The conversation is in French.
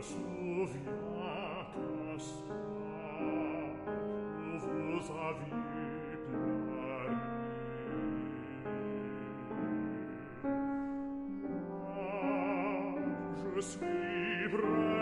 souviens qu'un soir où vous aviez pleuré, moi je suis prêt